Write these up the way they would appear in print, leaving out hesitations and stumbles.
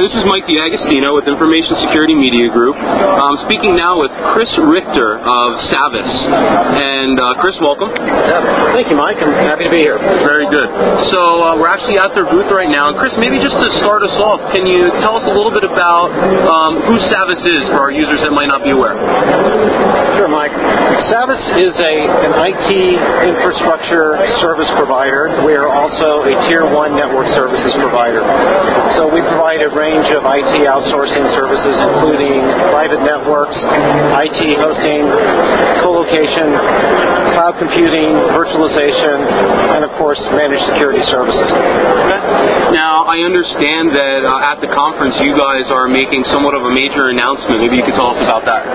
Hi, this is Mike D'Agostino with Information Security Media Group. I'm speaking now with Chris Richter of Savvis. And Chris, welcome. Yeah, thank you, Mike. I'm happy to be here. Very good. So we're actually at their booth right now. And Chris, maybe just to start us off, can you tell us a little bit about who Savvis is for our users that might not be aware? Sure, Mike. Savvis is an IT infrastructure service provider. We are also a Tier 1 network services provider. So we provide a range of IT outsourcing services, including private networks, IT hosting, co-location, cloud computing, virtualization, and of course, managed security services. Okay. Now, I understand that at the conference you guys are making somewhat of a major announcement. Maybe you could tell us about that.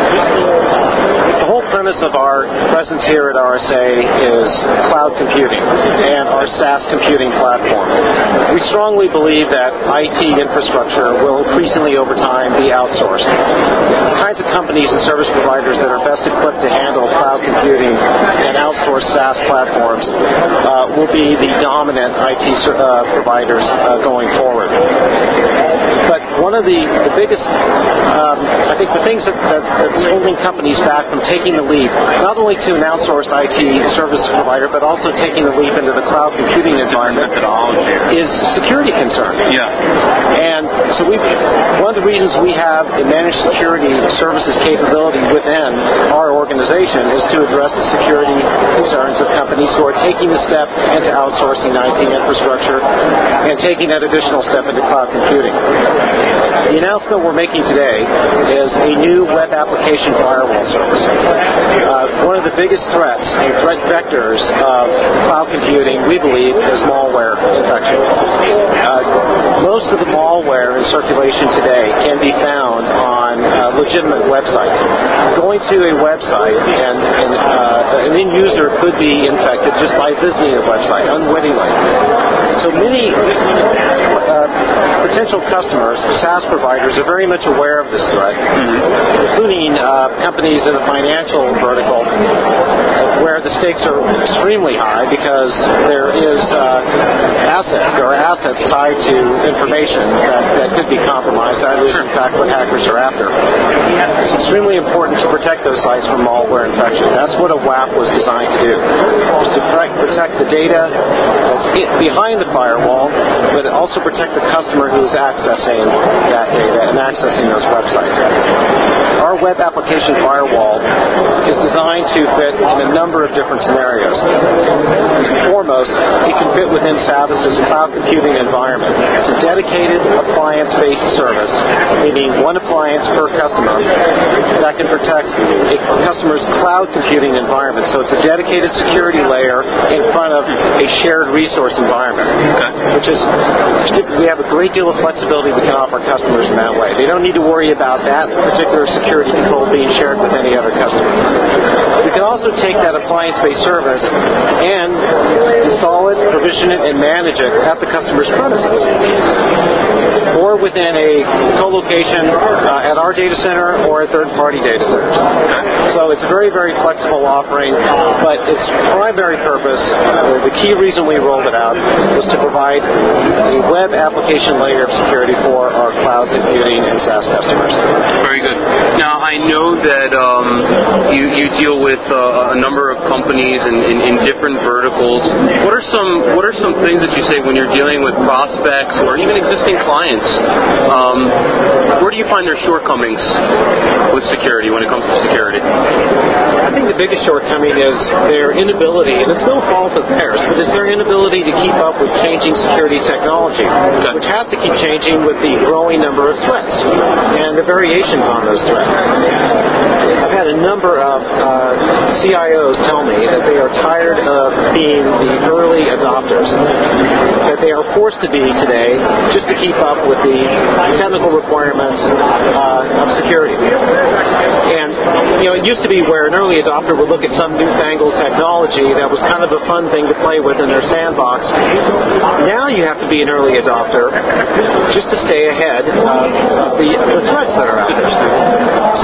The whole premise of our presence here at RSA is cloud computing and our SaaS computing platform. We strongly believe that IT infrastructure will increasingly over time be outsourced. The kinds of companies and service providers that are best equipped to handle cloud computing and outsourced SaaS platforms will be the dominant IT providers going forward. But one of the biggest, I think the things that's holding companies back from taking the leap, not only to an outsourced IT service provider, but also taking the leap into the cloud computing environment, is security concern. Yeah. And so one of the reasons we have a managed security services capability within our organization is to address the security concerns of companies who are taking the step into outsourcing IT infrastructure and taking that additional step into cloud computing. The announcement we're making today is a new web application firewall service. One of the biggest threats and threat vectors of cloud computing, we believe, is malware infection. Most of the malware in circulation today can be found on legitimate websites. Going to a website and an end user could be infected just by visiting a website unwittingly. So many potential customers, SaaS providers, are very much aware of this threat, including companies in the financial vertical where the stakes are extremely high because there are assets tied to information that could be compromised. That is, in fact, what hackers are after. It's extremely important to protect those sites from malware infection. That's what a WAF was designed to do, is to protect the data that's behind the firewall, but also protect the customer who is accessing that data and accessing those websites. Our web application firewall is designed to fit in a number of different scenarios. Foremost, it can fit within Savvis' cloud computing environment. It's a dedicated appliance-based service, meaning one appliance per customer that can protect a customer's cloud computing environment. So it's a dedicated security layer in front of a shared resource environment, we have a great deal of flexibility we can offer customers in that way. They don't need to worry about that particular security control being shared with any other customer. We can also take that appliance-based service and install it, provision it, and manage it at the customer's premises or within a co-location at our data center or at third-party data centers. So it's a very, very flexible offering, but its primary purpose, the key reason we rolled it out, was to provide a web application layer of security for our cloud computing and SaaS customers. Very good. Now, I know that you deal with a number of companies in different verticals. What are some things that you say when you're dealing with prospects or even existing clients? Where do you find their shortcomings with security when it comes to security? I think the biggest shortcoming is their inability, and it's no fault of theirs, but it's their inability to keep up with changing security technology, which has to keep changing with the growing number of threats and the variations on those threats. I've had a number of CIOs tell me that they are tired of being the early adopters, that they are forced to be today just to keep up with the technical requirements of security. And, it used to be where an early adopter would look at some newfangled technology that was kind of a fun thing to play with in their sandbox. Now you have to be an early adopter just to stay ahead of the threats that are out there.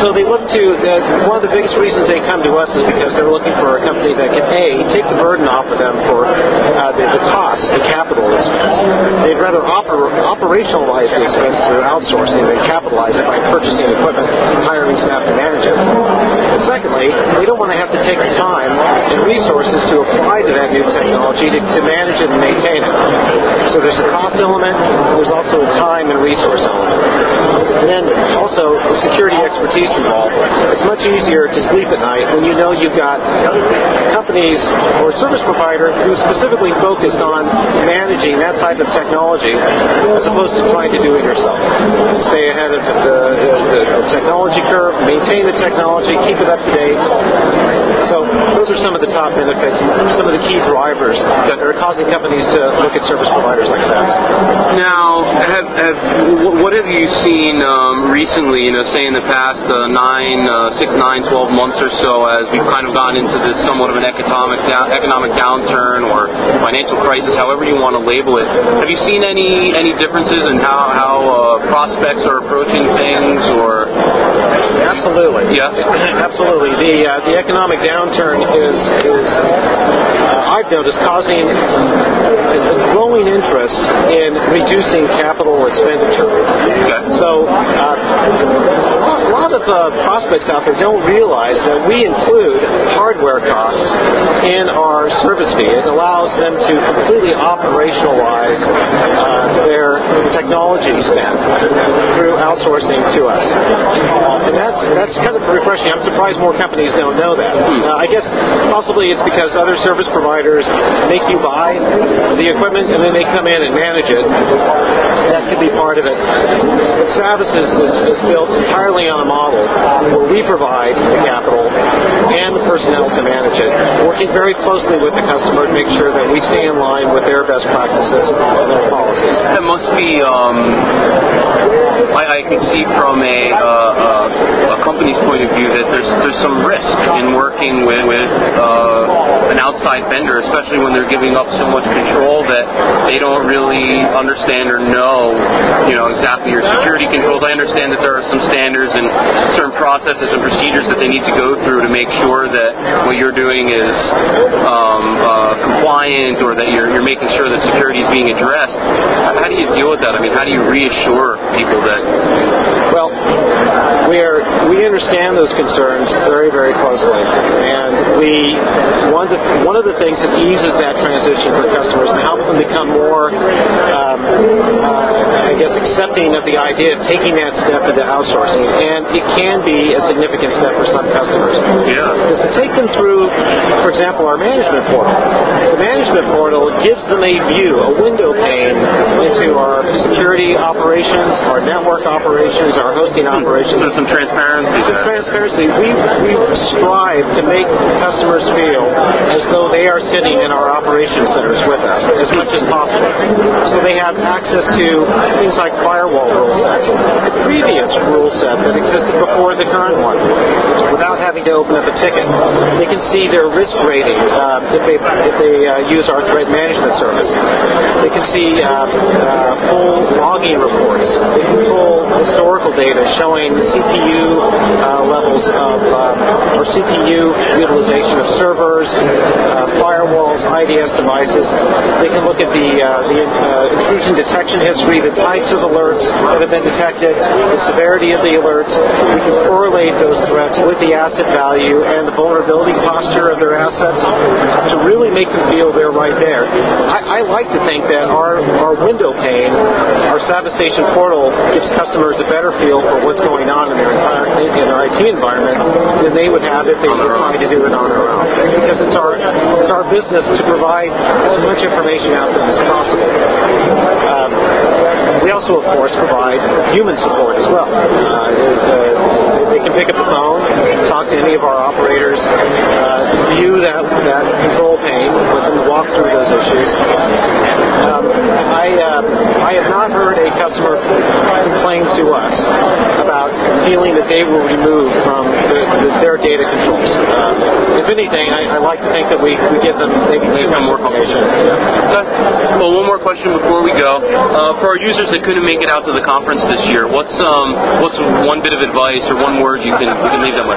So they look to, one of the biggest reasons they come to us is because they're looking for a company that can, A, take the burden off of them for the costs, the capital expense. They'd rather operationalize the expense through outsourcing than capitalize it by purchasing equipment and hiring staff to manage it. And secondly, they don't want to have to take the time and resources to apply to that new technology to manage it and maintain it. So there's a cost element, there's also a time and resource element. And then also the security expertise involved. It's much easier to sleep at night when you know you've got companies or a service provider who's specifically focused on managing that type of technology as opposed to trying to do it yourself. Stay ahead of the technology curve, maintain the technology, keep it up to date. So those are some of the top benefits, some of the key drivers that are causing companies to look at service providers like SAPS. Now, what have you seen recently, say in the past 6, 9, 12 months or so, as we've kind of gone into this somewhat of an economic downturn or financial crisis, however you want to label it? Have you seen any differences in how prospects are approaching things, or? Absolutely. Yeah. Absolutely. The economic downturn is I've noticed, causing a growing interest in reducing capital expenditure. Okay. So a lot of prospects out there don't realize that we include hardware costs in our service fee. It allows them to completely operationalize their technology spend through outsourcing to us. And that's kind of refreshing. I'm surprised more companies don't know that. I guess possibly it's because other service providers make you buy the equipment and then they come in and manage it. That could be part of it. But Savvis is built entirely on a model where we provide the capital and the personnel to manage it, working very closely with the customer to make sure that we stay in line with their best practices and their policies. That must be, I can see from a company's point of view that there's some risk in working with an outside vendor, especially when they're giving up so much control that they don't really understand or know, exactly your security controls. I understand that there are some standards and certain processes and procedures that they need to go through to make sure that what you're doing is compliant, or that you're making sure that security is being addressed. How do you deal with that? I mean, how do you reassure people that? Well, we understand those concerns very, very closely, and one of the things that eases that transition for customers and helps them become more, accepting of the idea of taking that step into outsourcing, and it can be a significant step for some customers. Yeah. Is to take them through, for example, our management portal. The management portal gives them a view, a window pane into our security operations, our network operations, our hosting operations. So some transparency there. Transparency. We strive to make customers feel as though they are sitting in our operation centers with us as much as possible. So they have access to things like firewall rule sets, the previous rule set that existed before the current one, without having to open up a ticket. They can see their risk rating if they use our threat management service. They can see full logging reports. They can pull historical data showing CPU levels of or CPU utilization of servers, firewalls, IDS devices. They can look at the intrusion detection history, the types of alerts that have been detected, the severity of the alerts. We can correlate those threats with the asset value and the vulnerability posture of their assets to really make them feel they're right there. I like to think that our window pane, our Savvis Station portal, gives customers a better feel for what's going on in their IT environment than they would have if they were trying to do it on their own. Because it's our business to provide as much information out to them as possible. We also, of course, provide human support as well. They can pick up the phone, talk to any of our operators, view that control pane with them to walk through those issues. I have not heard a customer complain to us about feeling that they were removed from their data controls. If anything, I like to think that we give them maybe too much information. Okay. Well, one more question before we go. For our users that couldn't make it out to the conference this year, what's one bit of advice or one word we can leave them with?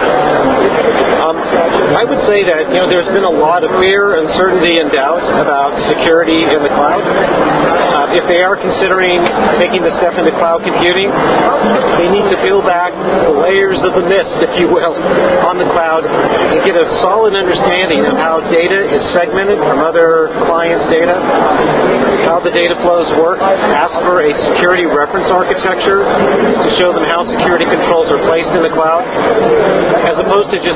I would say that there's been a lot of fear, uncertainty, and doubt about security in the cloud. If they are considering taking the step into cloud computing, they need to peel back the layers of the mist, if you will, on the cloud and get a solid understanding of how data is segmented from other clients' data, how the data flows work, ask for a security reference architecture to show them how security controls are placed in the cloud, as opposed to just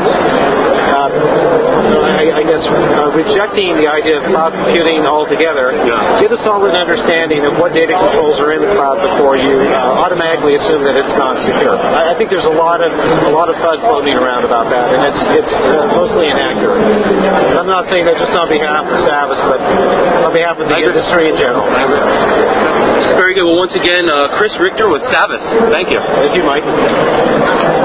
rejecting the idea of cloud computing altogether. Get a solid understanding of what data controls are in the cloud before you automatically assume that it's not secure. I think there's a lot of FUD floating around about that, and it's mostly inaccurate. I'm not saying that just on behalf of Savvis, but on behalf of the industry in general. Very good. Well, once again, Chris Richter with Savvis. Thank you. Thank you, Mike.